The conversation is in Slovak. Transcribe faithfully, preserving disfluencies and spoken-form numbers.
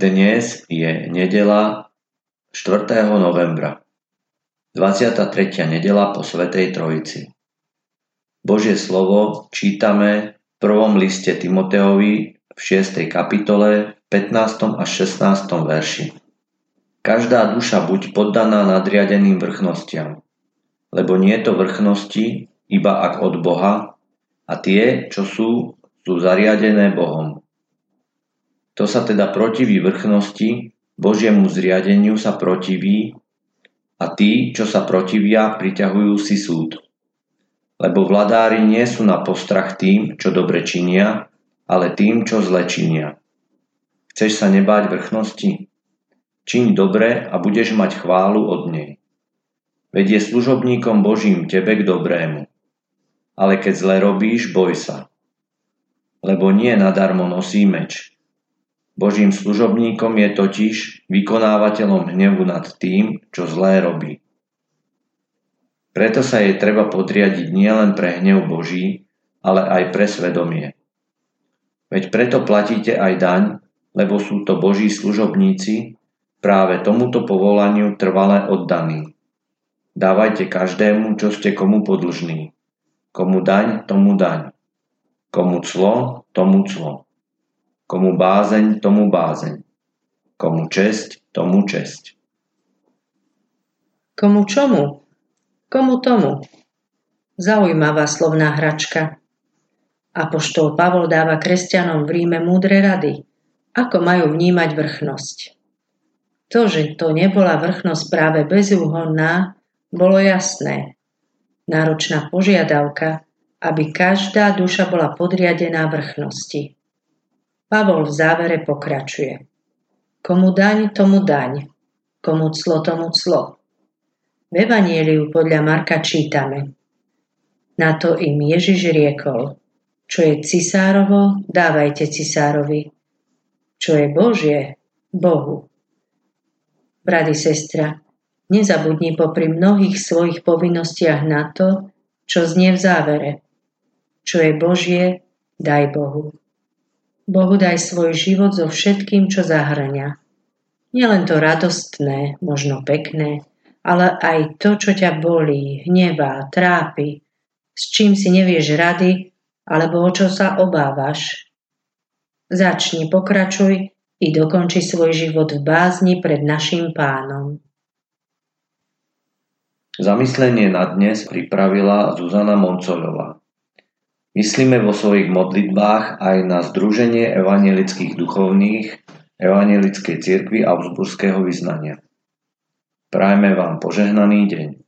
Dnes je nedeľa štvrtého novembra, dvadsiata tretia nedeľa po Svätej Trojici. Božie slovo čítame v prvom liste Timotejovi v šiestej kapitole, pätnástom až šestnástom verši. Každá duša buď poddaná nadriadeným vrchnostiam, lebo nie je to vrchnosti, iba ak od Boha, a tie, čo sú, sú zariadené Bohom. To sa teda protiví vrchnosti, Božiemu zriadeniu sa protiví, a tí, čo sa protivia, priťahujú si súd. Lebo vladári nie sú na postrach tým, čo dobre činia, ale tým, čo zle činia. Chceš sa nebáť vrchnosti? Čiň dobre a budeš mať chválu od nej. Veď je služobníkom Božím tebe k dobrému. Ale keď zle robíš, boj sa. Lebo nie nadarmo nosí meč. Božím služobníkom je totiž vykonávateľom hnevu nad tým, čo zlé robí. Preto sa jej treba podriadiť nielen pre hnev Boží, ale aj pre svedomie. Veď preto platíte aj daň, lebo sú to Boží služobníci, práve tomuto povolaniu trvale oddaní. Dávajte každému, čo ste komu podlžní. Komu daň, tomu daň. Komu clo, tomu clo. Komu bázeň, tomu bázeň. Komu česť, tomu česť. Komu čomu? Komu tomu? Zaujímavá slovná hračka. Apoštol Pavol dáva kresťanom v Ríme múdre rady, ako majú vnímať vrchnosť. To, že to nebola vrchnosť práve bezúhonná, bolo jasné. Náročná požiadavka, aby každá duša bola podriadená vrchnosti. Pavol v závere pokračuje. Komu daň, tomu daň. Komu clo, tomu clo. V Evanjeliu podľa Marka čítame. Na to im Ježiš riekol, čo je cisárovo, dávajte cisárovi. Čo je Božie, Bohu. Brat i sestra, nezabudni popri mnohých svojich povinnostiach na to, čo znie v závere. Čo je Božie, daj Bohu. Bohu daj svoj život so všetkým, čo zahŕňa. Nielen to radostné, možno pekné, ale aj to, čo ťa bolí, hnevá, trápi, s čím si nevieš rady, alebo o čo sa obávaš. Začni, pokračuj i dokonči svoj život v bázni pred naším Pánom. Zamyslenie na dnes pripravila Zuzana Moncoľová. Myslíme vo svojich modlitbách aj na Združenie evanjelických duchovných Evanjelickej cirkvi Augsburského vyznania. Prajme vám požehnaný deň.